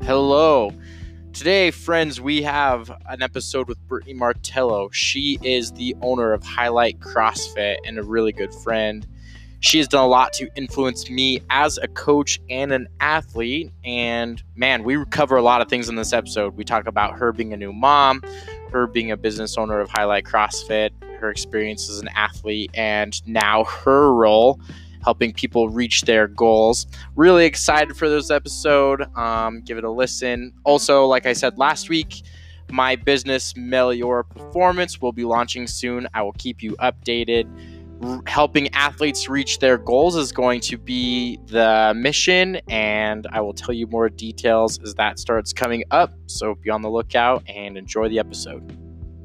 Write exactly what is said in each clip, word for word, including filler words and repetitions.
Hello. Today, friends, we have an episode with Brittany Martello. She is the owner of Highlight CrossFit and a really good friend. She has done a lot to influence me as a coach and an athlete. And man, we cover a lot of things in this episode. We talk about her being a new mom, her being a business owner of Highlight CrossFit, her experience as an athlete, and now her role helping people reach their goals. Really excited for this episode. Um, give it a listen. Also, like I said last week, my business, Melior Performance, will be launching soon. I will keep you updated. R- helping athletes reach their goals is going to be the mission, and I will tell you more details as that starts coming up. So be on the lookout and enjoy the episode.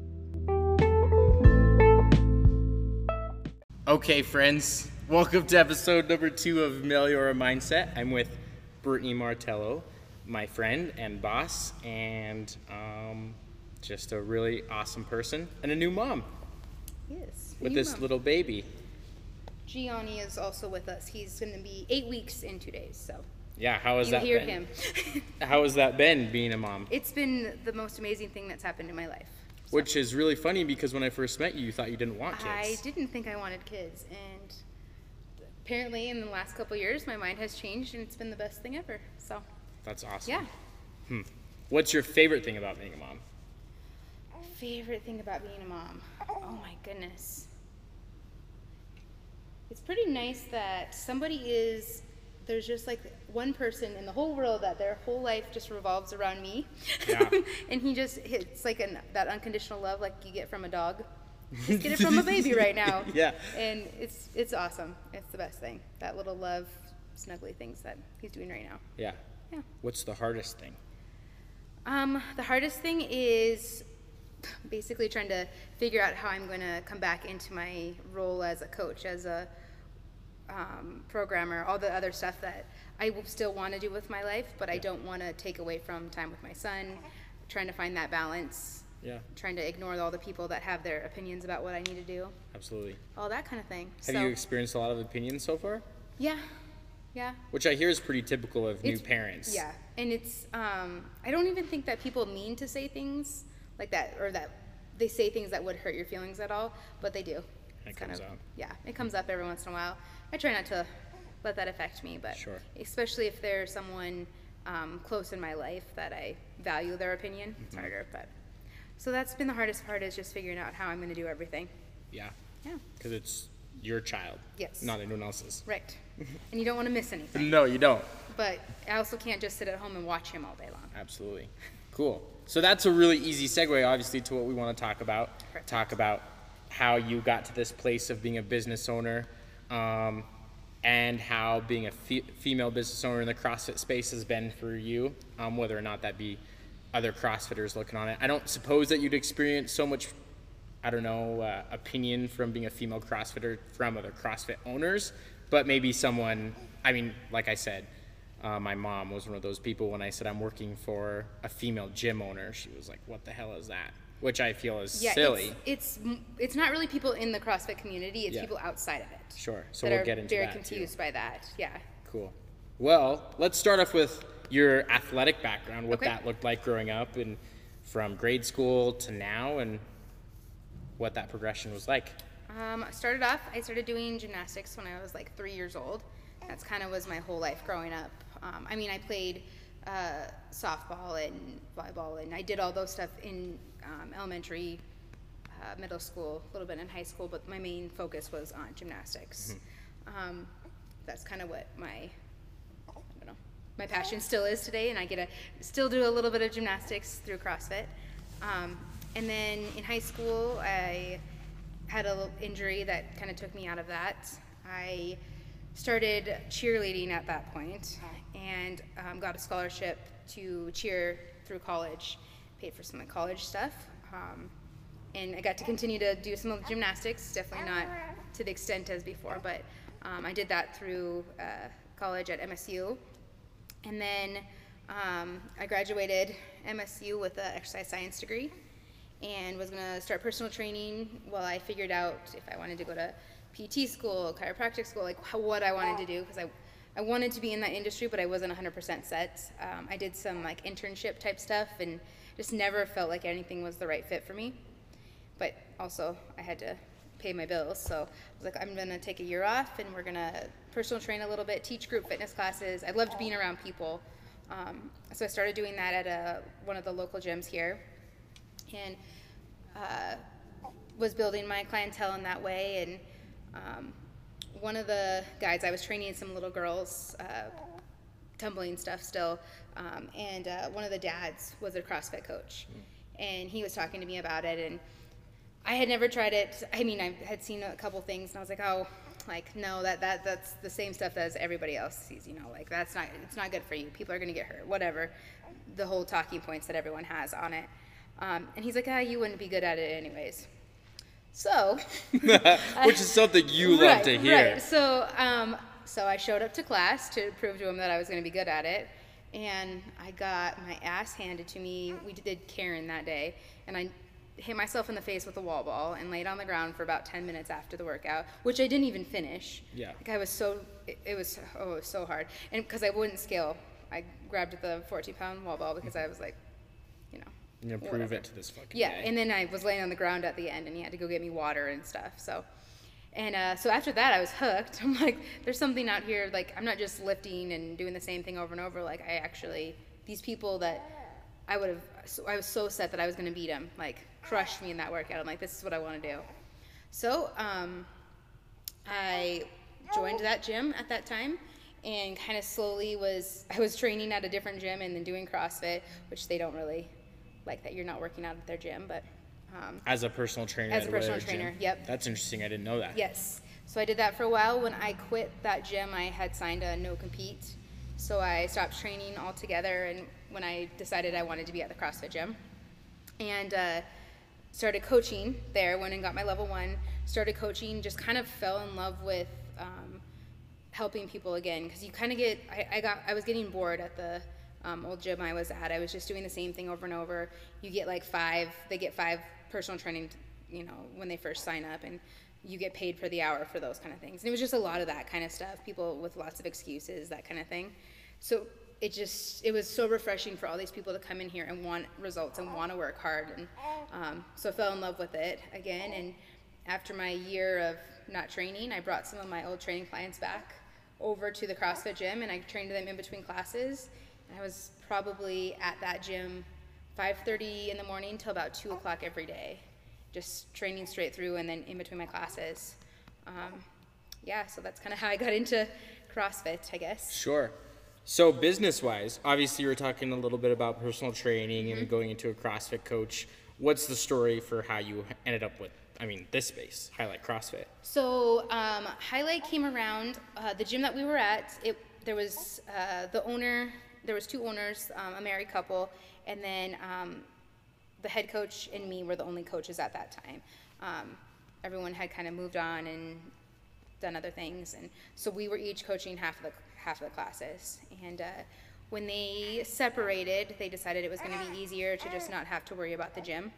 Okay, friends. Welcome to episode number two of Melior Mindset. I'm with Brittany Martello, my friend and boss, and um, just a really awesome person and a new mom. Yes. With this mom. little baby. Gianni is also with us. He's going to be eight weeks in two days. So Yeah, how has you that hear been? him. How has that been being a mom? It's been the most amazing thing that's happened in my life. So. Which is really funny because when I first met you, you thought you didn't want kids. I didn't think I wanted kids, and apparently in the last couple of years, my mind has changed, and it's been the best thing ever. So That's awesome. yeah. Hmm. What's your favorite thing about being a mom? Favorite thing about being a mom? Oh my goodness. It's pretty nice that somebody is, there's just like one person in the whole world that their whole life just revolves around me. Yeah. And he just, it's like an, that unconditional love like you get from a dog. Just get it from a baby right now. Yeah. And it's it's awesome. It's the best thing. That little love, snuggly things that he's doing right now. Yeah. Yeah. What's the hardest thing? Um, the hardest thing is basically trying to figure out how I'm going to come back into my role as a coach, as a um, programmer, all the other stuff that I will still want to do with my life, but I don't want to take away from time with my son, trying to find that balance, Yeah. trying to ignore all the people that have their opinions about what I need to do, Absolutely. all that kind of thing. Have so, you experienced a lot of opinions so far? Yeah, yeah. Which I hear is pretty typical of new It's- parents. Yeah, and it's, um, I don't even think that people mean to say things like that, or that they say things that would hurt your feelings at all, but they do. It It's comes kind of, out. Yeah, it comes up every once in a while. I try not to let that affect me, but Sure. especially if there's someone um, close in my life that I value their opinion, it's Mm-hmm. harder, but. So that's been the hardest part, is just figuring out how I'm going to do everything. Yeah. Yeah, Because it's your child. Yes. Not anyone else's. right. And you don't want to miss anything. No, you don't. But I also can't just sit at home and watch him all day long. Absolutely. Cool. So that's a really easy segue, obviously, to what we want to talk about. Perfect. Talk about how you got to this place of being a business owner, um, and how being a fe- female business owner in the CrossFit space has been for you, um, whether or not that be other CrossFitters looking on it. I don't suppose that you'd experience so much, I don't know, uh, opinion from being a female CrossFitter from other CrossFit owners, but maybe someone, I mean, like I said, uh, my mom was one of those people when I said I'm working for a female gym owner, she was like, what the hell is that? Which I feel is Yeah, silly. It's, it's it's not really people in the CrossFit community. It's Yeah. people outside of it. Sure. So that we'll are get into very that, too. confused by that. Yeah. Cool. Well, let's start off with your athletic background, what Okay. that looked like growing up and from grade school to now, and what that progression was like. Um, I started off. I started doing gymnastics when I was like three years old. That's kind of was my whole life growing up. Um, I mean, I played uh, softball and volleyball, and I did all those stuff in um, elementary, uh, middle school, a little bit in high school. But my main focus was on gymnastics. Um, that's kind of what my I don't know my passion still is today, and I get to still do a little bit of gymnastics through CrossFit. Um, and then in high school, I had a little injury that kind of took me out of that. I started cheerleading at that point, and um, got a scholarship to cheer through college, paid for some of the college stuff, um, and I got to continue to do some of the gymnastics, definitely not to the extent as before, but um, I did that through uh, college at M S U, and then um, I graduated M S U with an exercise science degree, and was going to start personal training while I figured out if I wanted to go to P T school, chiropractic school, like how, what I wanted to do, because I I wanted to be in that industry, but I wasn't one hundred percent set. Um, I did some like internship type stuff and just never felt like anything was the right fit for me. But also I had to pay my bills, so I was like, I'm gonna take a year off and we're gonna personal train a little bit, teach group fitness classes. I loved being around people, um, so I started doing that at a, one of the local gyms here, and uh, was building my clientele in that way. And um, one of the guys, I was training some little girls, uh, tumbling stuff still, um, and uh, one of the dads was a CrossFit coach, and he was talking to me about it, and I had never tried it. I mean, I had seen a couple things, and I was like, oh, like, no, that, that that's the same stuff as everybody else sees, you know, like, that's not, it's not good for you. People are going to get hurt, whatever, the whole talking points that everyone has on it. Um, and he's like, ah, you wouldn't be good at it anyways. So. Which is something you love right, to hear. Right. So, um, so I showed up to class to prove to him that I was going to be good at it. And I got my ass handed to me. We did Karen that day. And I hit myself in the face with a wall ball and laid on the ground for about ten minutes after the workout, which I didn't even finish. Yeah. Like I was so, it, it was, oh, it was so hard. And because I wouldn't scale, I grabbed the fourteen pound wall ball because I was like, you know. You're gonna prove it to this fucking Yeah, guy. and then I was laying on the ground at the end, and he had to go get me water and stuff. So, and uh, so after that, I was hooked. I'm like, there's something out here. Like, I'm not just lifting and doing the same thing over and over. Like, I actually, these people that I would have, so I was so set that I was gonna beat them. Like, crushed me in that workout. I'm like, this is what I want to do. So, um, I joined that gym at that time, and kind of slowly was, I was training at a different gym and then doing CrossFit, which they don't really like that you're not working out at their gym, but um, as a personal trainer. as a at personal gym. trainer, yep. That's interesting. I didn't know that. Yes. So I did that for a while. When I quit that gym, I had signed a no compete, so I stopped training altogether. And when I decided I wanted to be at the CrossFit gym, and uh, started coaching there, went and got my level one. Started coaching, just kind of fell in love with um, helping people again, because you kind of get. I, I got. I was getting bored at the Um, old gym I was at. I was just doing the same thing over and over. You get like five, they get five personal training, you know, when they first sign up, and you get paid for the hour for those kind of things. And it was just a lot of that kind of stuff, people with lots of excuses, that kind of thing. So it just, it was so refreshing for all these people to come in here and want results and want to work hard. And um, so I fell in love with it again. And after my year of not training, I brought some of my old training clients back over to the CrossFit gym, and I trained them in between classes. I was probably at that gym five thirty in the morning till about two o'clock every day, just training straight through and then in between my classes. Um, yeah, so that's kind of how I got into CrossFit, I guess. Sure. So business-wise, obviously you were talking a little bit about personal training mm-hmm. and going into a CrossFit coach. What's the story for how you ended up with, I mean, this space, Highlight CrossFit? So um, Highlight came around, uh, the gym that we were at, it, there was uh, the owner, there was two owners, um, a married couple, and then um, the head coach and me were the only coaches at that time. Um, everyone had kind of moved on and done other things, and so we were each coaching half of the half of the classes. And uh, when they separated, they decided it was going to be easier to just not have to worry about the gym.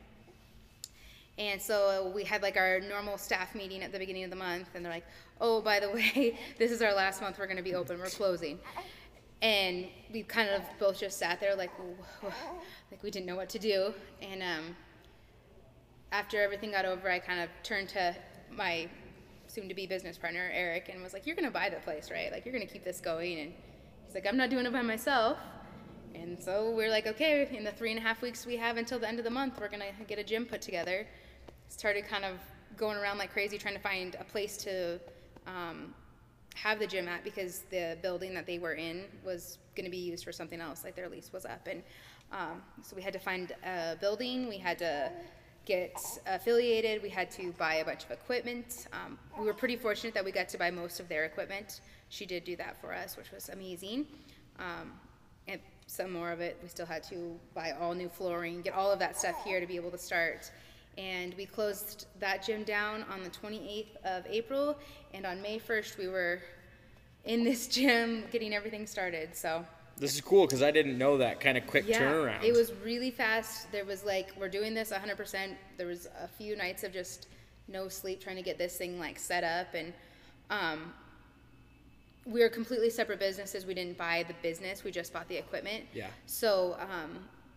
And so we had like our normal staff meeting at the beginning of the month, and they're like, "Oh, by the way, this is our last month. We're going to be open. We're closing." And we kind of both just sat there like, like we didn't know what to do. And um, after everything got over, I kind of turned to my soon-to-be business partner, Eric, and was like, "You're going to buy the place, right? Like, you're going to keep this going." And he's like, "I'm not doing it by myself." And so we're like, okay, in the three and a half weeks we have until the end of the month, we're going to get a gym put together. Started kind of going around like crazy trying to find a place to um, have the gym at, because the building that they were in was going to be used for something else, like their lease was up. And um, so we had to find a building, we had to get affiliated, we had to buy a bunch of equipment. Um, we were pretty fortunate that we got to buy most of their equipment. She did do that for us, which was amazing. Um, and some more of it, we still had to buy all new flooring, get all of that stuff here to be able to start. And we closed that gym down on the twenty-eighth of April, and on May first we were in this gym getting everything started. So this is cool, because I didn't know that kind of quick yeah, turnaround. It was really fast. There was like, we're doing this one hundred percent. There was a few nights of just no sleep trying to get this thing like set up. And um, we were completely separate businesses. We didn't buy the business. We just bought the equipment. Yeah. So um,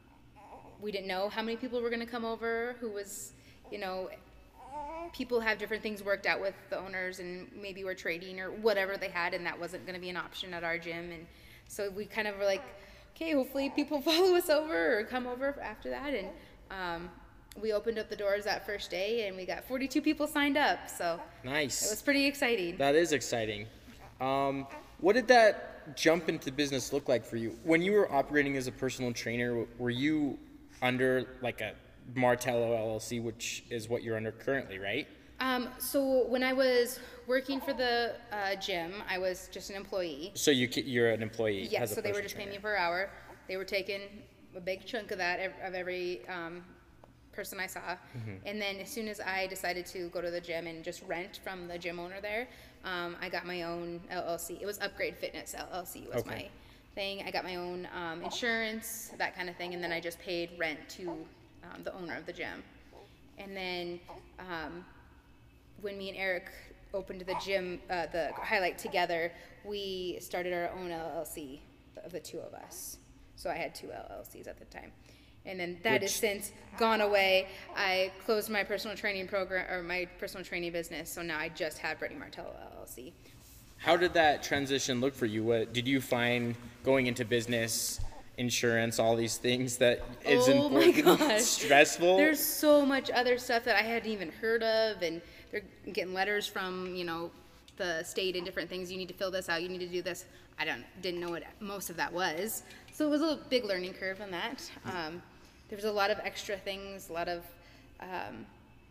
we didn't know how many people were going to come over, who was, you know, people have different things worked out with the owners, and maybe we're trading or whatever they had, and that wasn't going to be an option at our gym. And so we kind of were like, okay, hopefully people follow us over or come over after that. And um, we opened up the doors that first day, and we got forty-two people signed up. So nice. It was pretty exciting. That is exciting. Um, what did that jump into business look like for you? When you were operating as a personal trainer, were you under like a Martello L L C, which is what you're under currently, right? Um, so when I was working for the uh, gym, I was just an employee. So you you're an employee. Yes. as a So they were personal just paying trainer. me per hour. They were taking a big chunk of that ev- of every um, person I saw. Mm-hmm. And then as soon as I decided to go to the gym and just rent from the gym owner there, um, I got my own L L C. It was Upgrade Fitness L L C was Okay. my thing. I got my own um, insurance, that kind of thing, and then I just paid rent to um, the owner of the gym. And then um, when me and Eric opened the gym, uh, the Highlight together, we started our own L L C of the two of us. So I had two L L Cs at the time. And then that Which- has since gone away. I closed my personal training program, or my personal training business, so now I just have Brittany Martello L L C. How did that transition look for you? What did you find going into business, insurance, all these things that is Oh my important, gosh. stressful? There's so much other stuff that I hadn't even heard of, and they're getting letters from, you know, the state and different things. You need to fill this out. You need to do this. I don't didn't know what most of that was, so it was a big learning curve on that. Um, there was a lot of extra things, a lot of, um,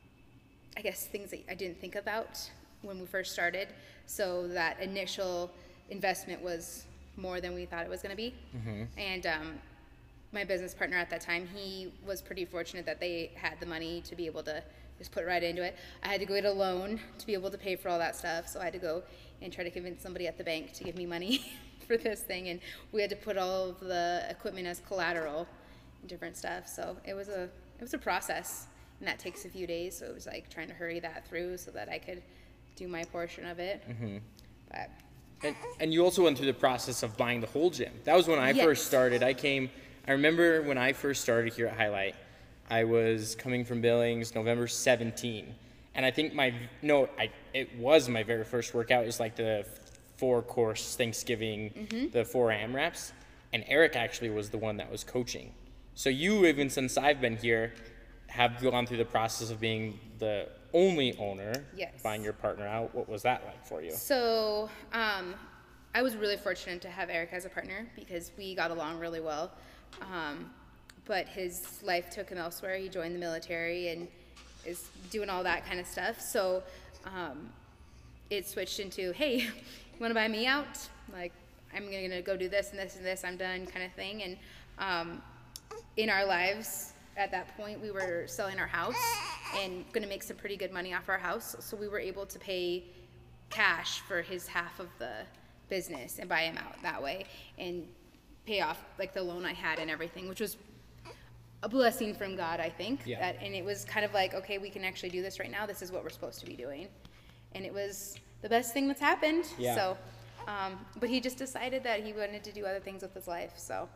I guess, things that I didn't think about when we first started. So that initial investment was more than we thought it was going to be. Mm-hmm. And um, my business partner at that time, he was pretty fortunate that they had the money to be able to just put right into it. I had to go get a loan to be able to pay for all that stuff, so I had to go and try to convince somebody at the bank to give me money for this thing, and we had to put all of the equipment as collateral and different stuff. So it was a it was a process, and that takes a few days. So it was like trying to hurry that through so that I could do my portion of it. Mm-hmm. But And, and you also went through the process of buying the whole gym. That was when I Yes. first started. I came, I remember when I first started here at Highlight, I was coming from Billings November seventeenth. And I think my, no, I it was my very first workout. It was like the four course Thanksgiving, Mm-hmm. the four AMRAPs. And Eric actually was the one that was coaching. So you, even since I've been here, have gone through the process of being the only owner, Yes. buying your partner out. What was that like for you? So um, I was really fortunate to have Eric as a partner because we got along really well. Um, but his life took him elsewhere. He joined the military and is doing all that kind of stuff. So um, it switched into, hey, you want to buy me out? Like, I'm going to go do this and this and this. I'm done kind of thing. And um, in our lives, at that point, we were selling our house and going to make some pretty good money off our house. So we were able to pay cash for his half of the business and buy him out that way and pay off like the loan I had and everything, which was a blessing from God, I think. Yeah. That, and it was kind of like, okay, we can actually do this right now. This is what we're supposed to be doing. And it was the best thing that's happened. Yeah. So, um, but he just decided that he wanted to do other things with his life. So.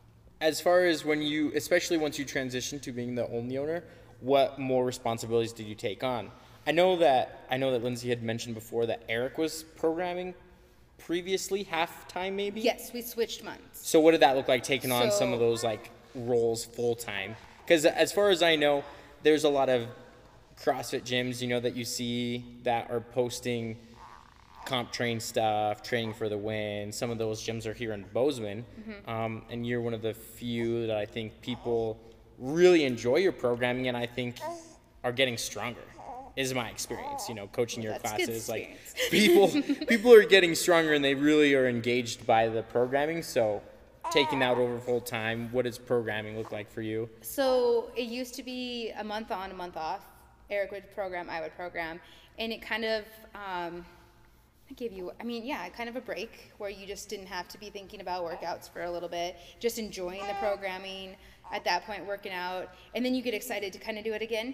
As far as when you, especially once you transitioned to being the only owner, what more responsibilities did you take on? I know that I know that Lindsay had mentioned before that Eric was programming previously, half time maybe. Yes, we switched months. So what did that look like taking on some of So- those like roles full time? Because as far as I know, there's a lot of CrossFit gyms, you know, that you see that are posting comp train stuff, training for the win. Some of those gyms are here in Bozeman, Mm-hmm. um, and you're one of the few that I think people really enjoy your programming, and I think are getting stronger. Is my experience, you know, coaching your That's good classes. Like experience. people, people are getting stronger, and they really are engaged by the programming. So, taking that over full time, what does programming look like for you? So it used to be a month on, a month off. Eric would program, I would program, and it kind of um, gave you, I mean, yeah, kind of a break where you just didn't have to be thinking about workouts for a little bit, just enjoying the programming at that point, working out, and then you get excited to kind of do it again,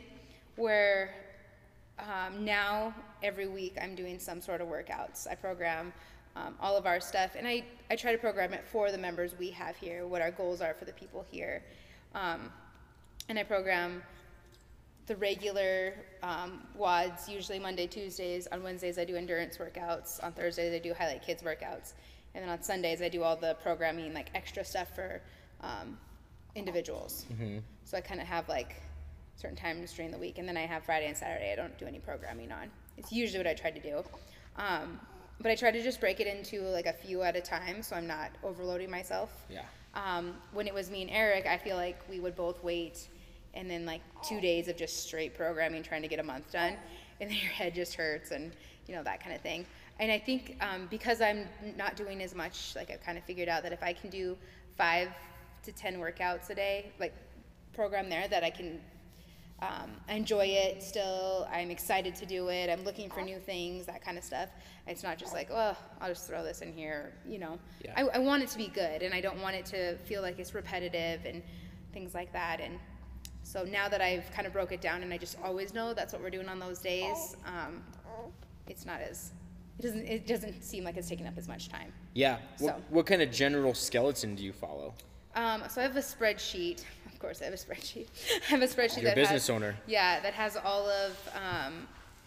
where um, now every week I'm doing some sort of workouts. I program um, all of our stuff. And I, I try to program it for the members we have here, what our goals are for the people here. Um, and I program the regular um, W O Ds, usually Monday, Tuesdays. On Wednesdays, I do endurance workouts. On Thursdays, I do Highlight Kids workouts. And then on Sundays, I do all the programming, like extra stuff for um, individuals. Mm-hmm. So I kind of have like certain times during the week. And then I have Friday and Saturday I don't do any programming on. It's usually what I try to do. Um, but I try to just break it into like a few at a time so I'm not overloading myself. Yeah. Um, when it was me and Eric, I feel like we would both wait and then like two days of just straight programming trying to get a month done, and then your head just hurts and you know, that kind of thing. And I think um, because I'm not doing as much, like I've kind of figured out that if I can do five to ten workouts a day, like program there, that I can um, enjoy it still. I'm excited to do it. I'm looking for new things, that kind of stuff. It's not just like, oh, I'll just throw this in here, you know. Yeah. I, I want it to be good, and I don't want it to feel like it's repetitive and things like that. And so now that I've kind of broke it down and I just always know that's what we're doing on those days, um, it's not as, it doesn't, it doesn't seem like it's taking up as much time. Yeah. So. What, what kind of general skeleton do you follow? Um, so I have a spreadsheet. Of course, I have a spreadsheet. I have a spreadsheet. You're a that business has, owner. Yeah, that has all of um,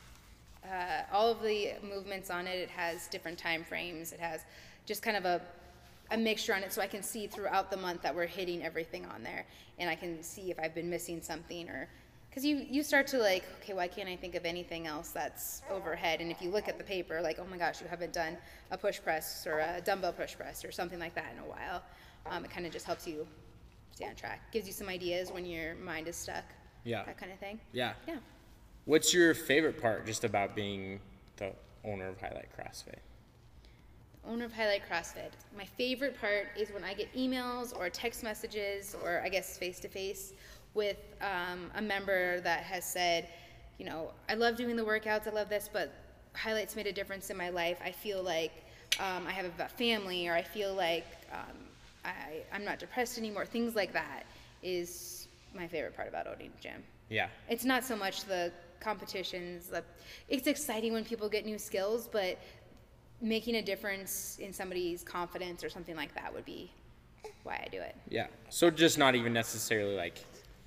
uh, all of the movements on it. It has different time frames. It has just kind of a a mixture on it, so I can see throughout the month that we're hitting everything on there, and I can see if I've been missing something, or because you you start to like, okay, why can't I think of anything else that's overhead? And if you look at the paper, like, oh my gosh, you haven't done a push press or a dumbbell push press or something like that in a while. Um, it kind of just helps you stay on track, gives you some ideas when your mind is stuck. Yeah. That kind of thing. Yeah. Yeah. What's your favorite part just about being the owner of Highlight CrossFit? Owner of Highlight CrossFit. My favorite part is when I get emails or text messages, or I guess face-to-face, with um, a member that has said, you know, I love doing the workouts, I love this, but Highlight's made a difference in my life. I feel like um, I have a family, or I feel like um, I, I'm not depressed anymore. Things like that is my favorite part about owning a gym. Yeah. It's not so much the competitions. The, it's exciting when people get new skills, but making a difference in somebody's confidence or something like that would be why I do it. Yeah. So just not even necessarily like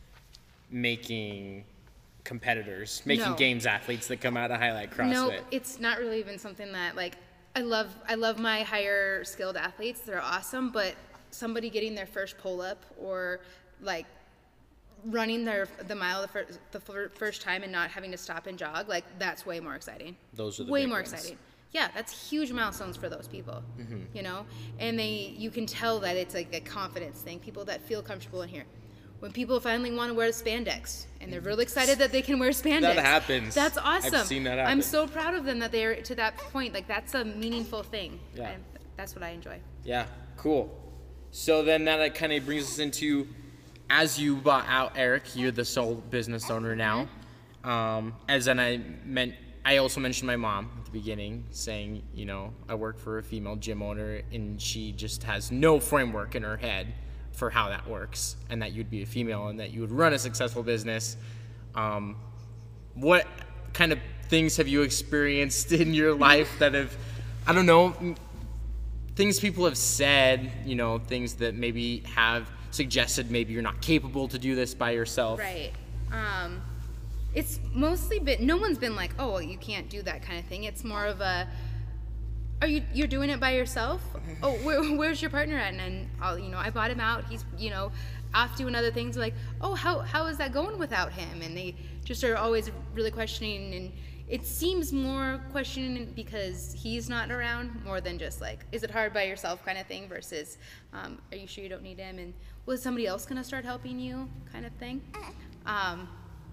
making competitors, making No. games athletes that come out of Highlight CrossFit. No, it's not really even something that, like, I love I love my higher skilled athletes. They're awesome, but somebody getting their first pull up, or like running their the mile the first, the fir- first time and not having to stop and jog, like, that's way more exciting. Those are the way big more ones. exciting. Yeah, that's huge milestones for those people. Mm-hmm. You know, and they you can tell that it's like a confidence thing. People that feel comfortable in here. When people finally want to wear spandex and they're really excited that they can wear spandex. That happens. That's awesome. I've seen that happen. I'm so proud of them that they're to that point. Like, that's a meaningful thing. Yeah. And that's what I enjoy. Yeah, cool. So then that kind of brings us into, as you bought out Eric, you're the sole business owner now. Um, as then I meant, I also mentioned my mom at the beginning, saying, you know, I work for a female gym owner, and she just has no framework in her head for how that works, and that you'd be a female and that you would run a successful business. Um, what kind of things have you experienced in your life that have, I don't know, things people have said, you know, things that maybe have suggested maybe you're not capable to do this by yourself? Right. Um, it's mostly been, no one's been like, oh, well, you can't do that kind of thing. It's more of a, are you, you're doing it by yourself? Oh, where, where's your partner at? And then I'll, you know, I bought him out. He's, you know, off doing other things. Like, oh, how, how is that going without him? And they just are always really questioning, and it seems more questioning because he's not around, more than just like, is it hard by yourself kind of thing, versus, um, are you sure you don't need him? And was somebody else going to start helping you kind of thing? Um,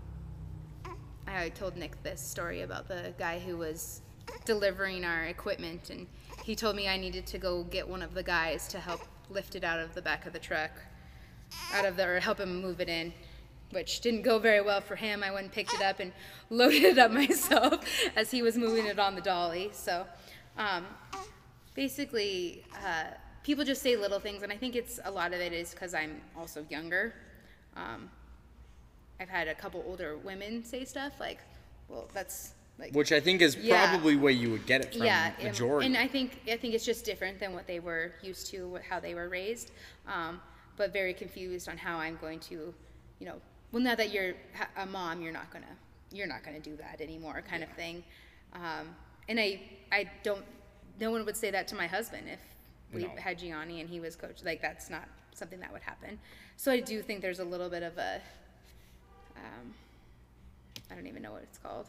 I told Nick this story about the guy who was delivering our equipment, and he told me I needed to go get one of the guys to help lift it out of the back of the truck, out of the, or help him move it in, which didn't go very well for him. I went and picked it up and loaded it up myself as he was moving it on the dolly. So um, basically, uh, people just say little things, and I think it's a lot of it is because I'm also younger. Um, I've had a couple older women say stuff like, well, that's Like, which I think is yeah. probably where you would get it from. Yeah, majority. and I think I think it's just different than what they were used to, what, how they were raised, um, but very confused on how I'm going to, you know, well, now that you're a mom, you're not gonna you're not gonna do that anymore, kind yeah. of thing. Um, and I I don't. No one would say that to my husband if we no. had Gianni and he was coach. Like, that's not something that would happen. So I do think there's a little bit of a, um, I don't even know what it's called.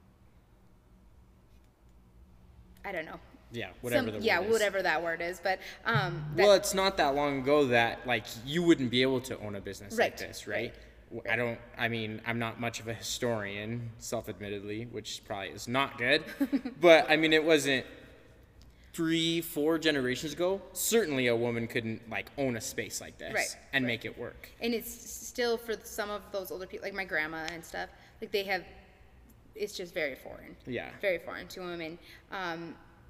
I don't know. Yeah, whatever Some, the word yeah, is. whatever that word is. But um, that, well, it's not that long ago that like you wouldn't be able to own a business right, like this, right? right? I don't. I mean, I'm not much of a historian, self-admittedly, which probably is not good. But I mean, it wasn't three, four generations ago. Certainly, a woman couldn't like own a space like this right, and right. make it work. And it's still for some of those older people, like my grandma and stuff. Like they have, it's just very foreign. Yeah. Very foreign to women, um,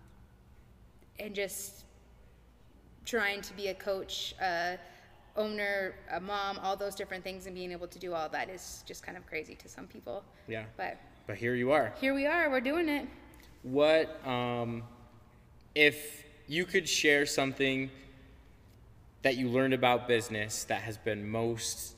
and just trying to be a coach. Uh, owner, a mom, all those different things, and being able to do all that is just kind of crazy to some people. Yeah. But But here you are. here we are. We're doing it. What, um, if you could share something that you learned about business that has been most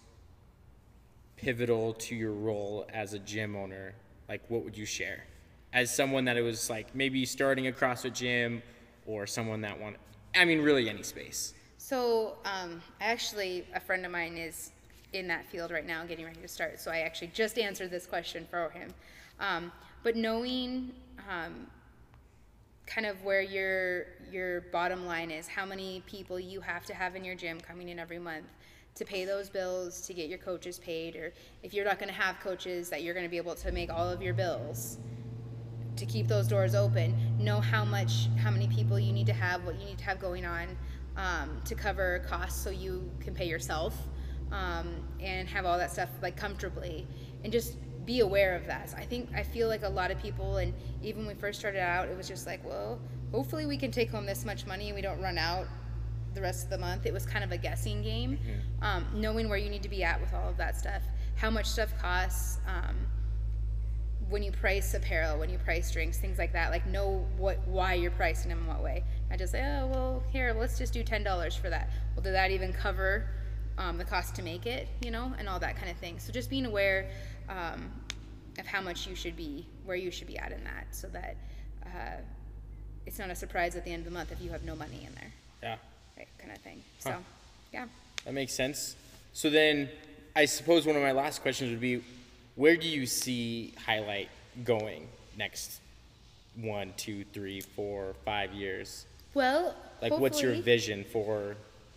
pivotal to your role as a gym owner, like what would you share? As someone that it was like maybe starting a CrossFit gym or someone that wanted, I mean, really any space. So um, actually, a friend of mine is in that field right now, getting ready to start. So I actually just answered this question for him. Um, but knowing um, kind of where your your bottom line is, how many people you have to have in your gym coming in every month to pay those bills, to get your coaches paid, or if you're not going to have coaches, that you're going to be able to make all of your bills to keep those doors open. Know how much, how many people you need to have, what you need to have going on. Um, to cover costs so you can pay yourself um, and have all that stuff like comfortably, and just be aware of that. So I think I feel like a lot of people, and even when we first started out, it was just like, well, hopefully we can take home this much money and we don't run out the rest of the month. It was kind of a guessing game, mm-hmm. um, knowing where you need to be at with all of that stuff, how much stuff costs. Um, when you price apparel, when you price drinks, things like that, like know what why you're pricing them in what way. I just say, oh, well, here, let's just do ten dollars for that. Well, did that even cover um, the cost to make it, you know, and all that kind of thing. So just being aware um, of how much you should be, where you should be at in that, so that uh, it's not a surprise at the end of the month if you have no money in there. Yeah. Right, kind of thing. Huh. So, yeah. That makes sense. So then I suppose one of my last questions would be, where do you see Highlight going next one, two, three, four, five years? Well, like, what's your hopefully- vision for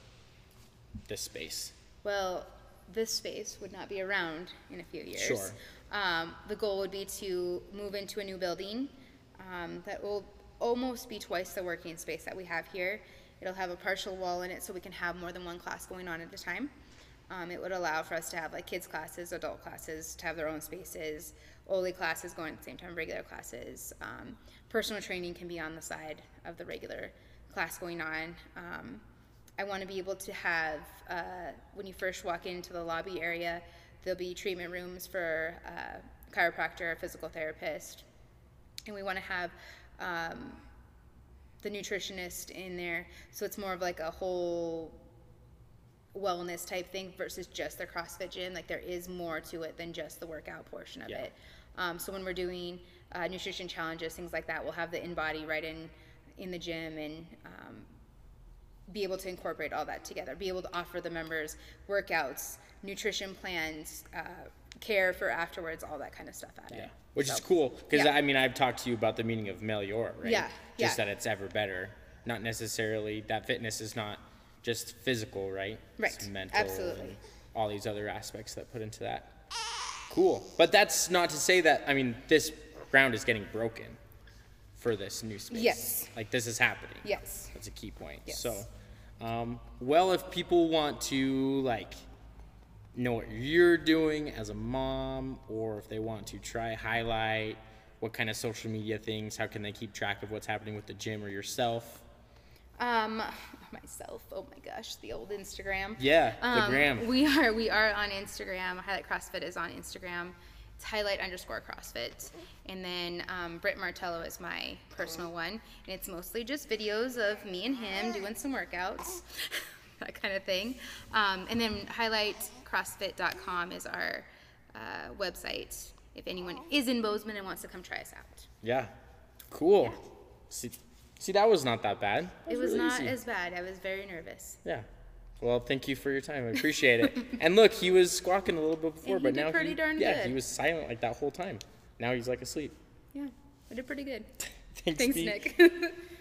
this space? Well, this space would not be around in a few years. Sure. Um, the goal would be to move into a new building um, that will almost be twice the working space that we have here. It'll have a partial wall in it so we can have more than one class going on at a time. Um, it would allow for us to have like kids classes, adult classes, to have their own spaces, Oli classes going at the same time, regular classes. Um, personal training can be on the side of the regular class going on. Um, I want to be able to have, uh, when you first walk into the lobby area, there'll be treatment rooms for a chiropractor, a physical therapist, and we want to have um, the nutritionist in there, so it's more of like a whole wellness type thing versus just the CrossFit gym. Like, there is more to it than just the workout portion of Yeah. it. Um, so when we're doing uh, nutrition challenges, things like that, we'll have the InBody right in in the gym, and um, be able to incorporate all that together. Be able to offer the members workouts, nutrition plans, uh, care for afterwards, all that kind of stuff at Yeah. it. Which So, is cool, because yeah. I mean, I've talked to you about the meaning of Melior, right? Yeah, Just yeah. that it's ever better. Not necessarily that fitness is not just physical, right? Right, It's mental absolutely. and all these other aspects that put into that. Cool. But that's not to say that, I mean, this ground is getting broken for this new space. Yes. Like, this is happening. Yes. That's a key point. Yes. So, um, well, if people want to, like, know what you're doing as a mom, or if they want to try Highlight, what kind of social media things, how can they keep track of what's happening with the gym or yourself? Um, myself. Oh my gosh, the old Instagram. Yeah, the Um, gram. We are we are on Instagram. Highlight CrossFit is on Instagram, It's highlight underscore CrossFit. And then um, Britt Martello is my personal one. And it's mostly just videos of me and him doing some workouts, that kind of thing. Um, and then highlight crossfit dot com is our uh, website if anyone is in Bozeman and wants to come try us out. Yeah. Cool. Yeah. See, see, that was not that bad. That it was really not easy. as bad. I was very nervous. Yeah. Well, thank you for your time. I appreciate it. And look, he was squawking a little bit before, And he but did now pretty he, darn yeah, good. he was silent like that whole time. Now he's like asleep. Yeah, I did pretty good. Thanks, Thanks, Dee. Nick.